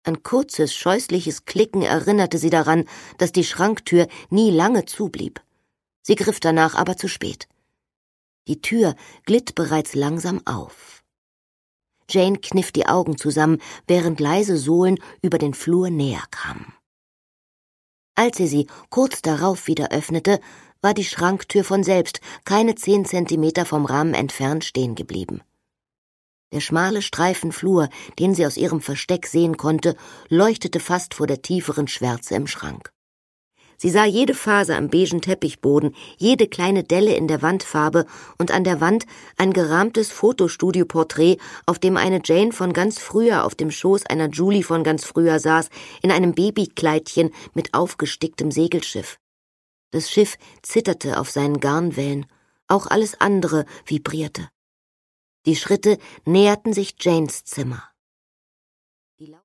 Ein kurzes, scheußliches Klicken erinnerte sie daran, dass die Schranktür nie lange zublieb. Sie griff danach, aber zu spät. Die Tür glitt bereits langsam auf. Jane kniff die Augen zusammen, während leise Sohlen über den Flur näher kamen. Als sie kurz darauf wieder öffnete, war die Schranktür von selbst keine 10 Zentimeter vom Rahmen entfernt stehen geblieben. Der schmale Streifen Flur, den sie aus ihrem Versteck sehen konnte, leuchtete fast vor der tieferen Schwärze im Schrank. Sie sah jede Faser am beigen Teppichboden, jede kleine Delle in der Wandfarbe und an der Wand ein gerahmtes Fotostudioporträt, auf dem eine Jane von ganz früher auf dem Schoß einer Julie von ganz früher saß, in einem Babykleidchen mit aufgesticktem Segelschiff. Das Schiff zitterte auf seinen Garnwellen, auch alles andere vibrierte. Die Schritte näherten sich Janes Zimmer.